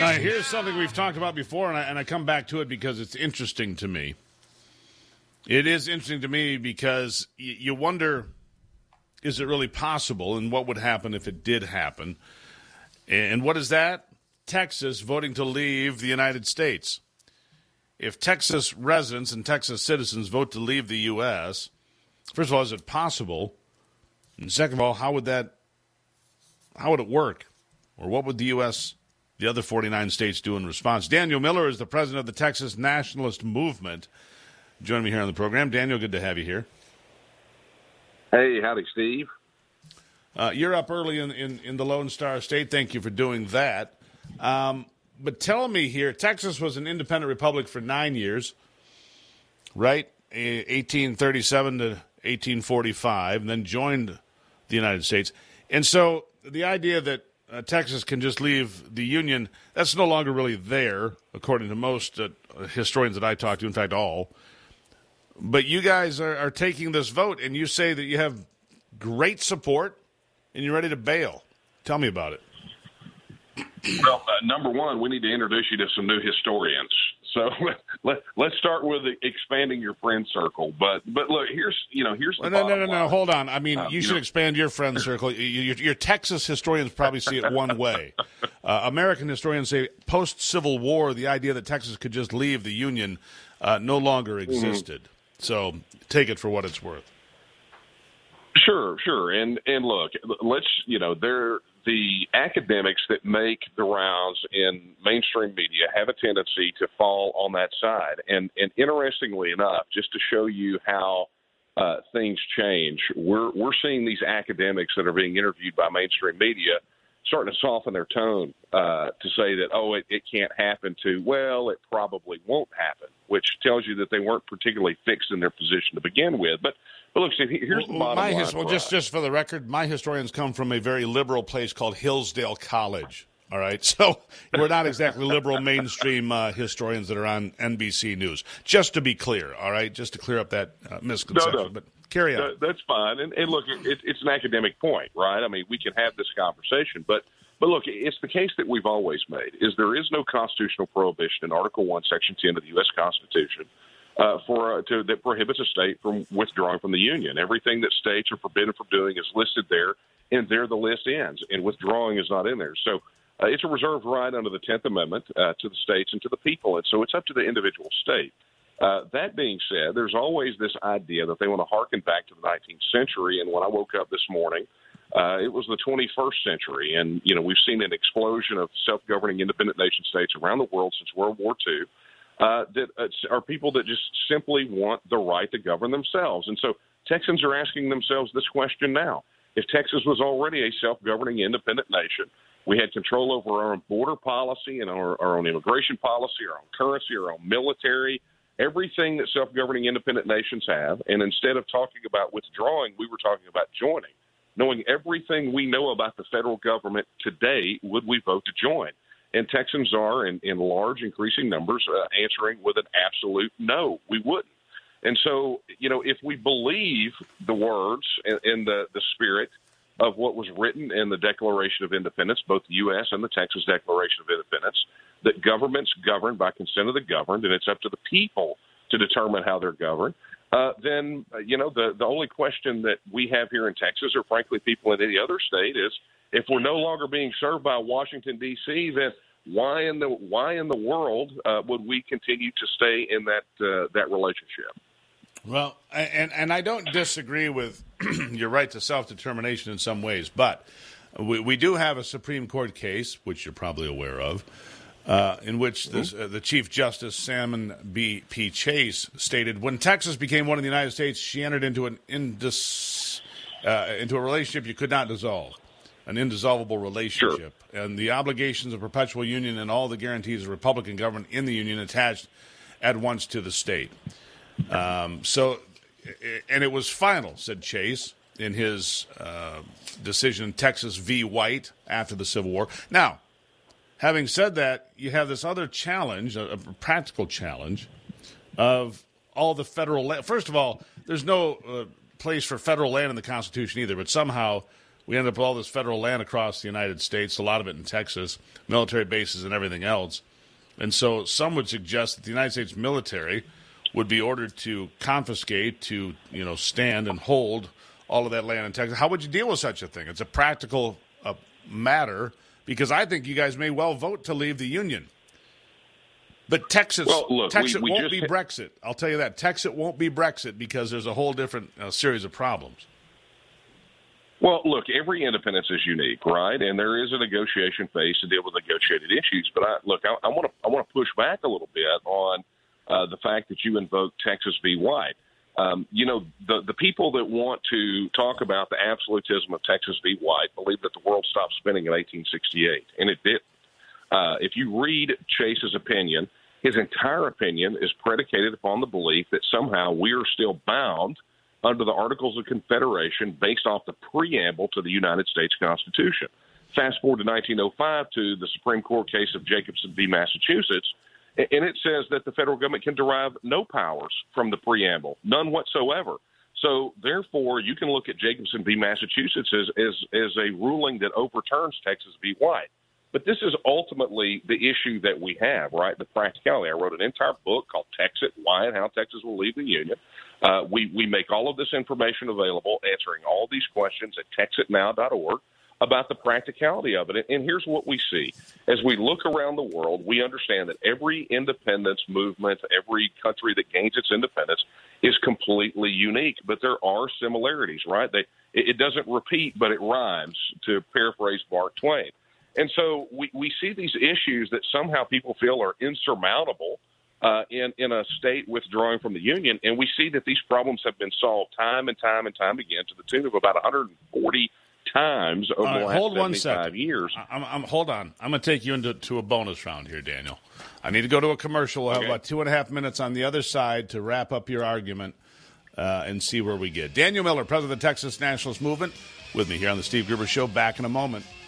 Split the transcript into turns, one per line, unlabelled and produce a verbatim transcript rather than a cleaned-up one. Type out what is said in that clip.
Now, here's something we've talked about before, and I, and I come back to it because it's interesting to me. It is interesting to me because y- you wonder, is it really possible, and what would happen if it did happen? And what is that? Texas voting to leave the United States. If Texas residents and Texas citizens vote to leave the U S, first of all, is it possible? And second of all, how would that, how would it work? Or what would the U S, the other forty-nine states do in response? Daniel Miller is the president of the Texas Nationalist Movement. Joining me here on the program. Daniel, good to have you here.
Hey, howdy, Steve.
Uh, you're up early in, in, in the Lone Star State. Thank you for doing that. Um, but tell me here, Texas was an independent republic for nine years, right? eighteen thirty-seven to eighteen forty-five, and then joined the United States. And so the idea that uh, Texas can just leave the Union, that's no longer really there, according to most uh, historians that I talk to, in fact, all. But you guys are, are taking this vote, and you say that you have great support, and you're ready to bail. Tell me about it.
Well, uh, number one, we need to introduce you to some new historians. So let, let's start with expanding your friend circle. But but look, here's you know here's the
no no no
no
no hold on. I mean,
uh,
you
you
should
know.
expand your friend circle. You, your, your Texas historians probably see it one way. Uh, American historians say post Civil War, the idea that Texas could just leave the Union uh, no longer existed. Mm-hmm. So take it for what it's worth.
Sure, sure, and and look, let's you know there. The academics that make the rounds in mainstream media have a tendency to fall on that side. And, and interestingly enough, just to show you how uh, things change, we're we're seeing these academics that are being interviewed by mainstream media starting to soften their tone uh, to say that, oh, it, it can't happen to, well, it probably won't happen, which tells you that they weren't particularly fixed in their position to begin with. But But look, Steve, here's the bottom
my
line.
His, well, just, just for the record, my historians come from a very liberal place called Hillsdale College, all right? So we're not exactly liberal mainstream uh, historians that are on N B C News, just to be clear, all right? Just to clear up that uh, misconception.
No, no.
But carry on.
That's fine. And, and look, it, it's an academic point, right? I mean, we can have this conversation. But, but look, it's the case that we've always made, is there is no constitutional prohibition in Article one, Section ten of the U S Constitution Uh, for uh, to, that prohibits a state from withdrawing from the Union. Everything that states are forbidden from doing is listed there, and there the list ends, and withdrawing is not in there. So uh, it's a reserved right under the tenth Amendment uh, to the states and to the people, and so it's up to the individual state. Uh, that being said, there's always this idea that they want to harken back to the nineteenth century, and when I woke up this morning, uh, it was the twenty-first century, and you know we've seen an explosion of self-governing independent nation states around the world since World War Two. Uh, that uh, are people that just simply want the right to govern themselves. And so Texans are asking themselves this question now. If Texas was already a self-governing independent nation, we had control over our own border policy and our, our own immigration policy, our own currency, our own military, everything that self-governing independent nations have. And instead of talking about withdrawing, we were talking about joining. Knowing everything we know about the federal government today, would we vote to join? And Texans are, in, in large, increasing numbers, uh, answering with an absolute no, we wouldn't. And so, you know, if we believe the words and, and the, the spirit of what was written in the Declaration of Independence, both the U S and the Texas Declaration of Independence, that government's governed by consent of the governed, and it's up to the people to determine how they're governed, uh, then, uh, you know, the, the only question that we have here in Texas, or frankly people in any other state, is, if we're no longer being served by Washington, D C, then why in the why in the world uh, would we continue to stay in that uh, that relationship?
Well, and and I don't disagree with your right to self-determination in some ways, but we, we do have a Supreme Court case, which you're probably aware of, uh, in which this, uh, the Chief Justice Salmon B. P. Chase stated, when Texas became one of the United States, she entered into an indis, uh, into a relationship you could not dissolve. An indissoluble relationship, sure. And the obligations of perpetual union and all the guarantees of Republican government in the union attached at once to the state. Um, so, and it was final, said Chase, in his uh, decision, Texas v. White, after the Civil War. Now, having said that, you have this other challenge, a, a practical challenge, of all the federal land. First of all, there's no uh, place for federal land in the Constitution either, but somehow we end up with all this federal land across the United States, a lot of it in Texas, military bases and everything else. And so some would suggest that the United States military would be ordered to confiscate, to, you know, stand and hold all of that land in Texas. How would you deal with such a thing? It's a practical uh, matter, because I think you guys may well vote to leave the Union. But Texas,
well, look,
Texas
we, we
won't
just...
be Brexit. I'll tell you that. Texas won't be Brexit because there's a whole different uh, series of problems.
Well, look, every independence is unique, right? And there is a negotiation phase to deal with negotiated issues. But I, look, I want to I want to push back a little bit on uh, the fact that you invoke Texas v. White. Um, you know, the the people that want to talk about the absolutism of Texas v. White believe that the world stopped spinning in eighteen sixty-eight, and it didn't. Uh, if you read Chase's opinion, his entire opinion is predicated upon the belief that somehow we are still bound under the Articles of Confederation based off the preamble to the United States Constitution. Fast forward to nineteen oh five to the Supreme Court case of Jacobson v. Massachusetts, and it says that the federal government can derive no powers from the preamble, none whatsoever. So, therefore, you can look at Jacobson v. Massachusetts as, as, as a ruling that overturns Texas v. White. But this is ultimately the issue that we have, right, the practicality. I wrote an entire book called Texit, Why and How Texas Will Leave the Union. Uh, we, we make all of this information available, answering all these questions at texit now dot org about the practicality of it. And here's what we see. As we look around the world, we understand that every independence movement, every country that gains its independence is completely unique. But there are similarities, right? They, it doesn't repeat, but it rhymes, to paraphrase Mark Twain. And so we, we see these issues that somehow people feel are insurmountable uh, in, in a state withdrawing from the Union. And we see that these problems have been solved time and time and time again to the tune of about one hundred forty times over
right,
the last
hold one
seventy-five
second.
years.
I'm, I'm, hold on. I'm going to take you into to a bonus round here, Daniel. I need to go to a commercial. We'll have
Okay.
about two and a half minutes on the other side to wrap up your argument uh, and see where we get. Daniel Miller, president of the Texas Nationalist Movement, with me here on the Steve Gruber Show. Back in a moment.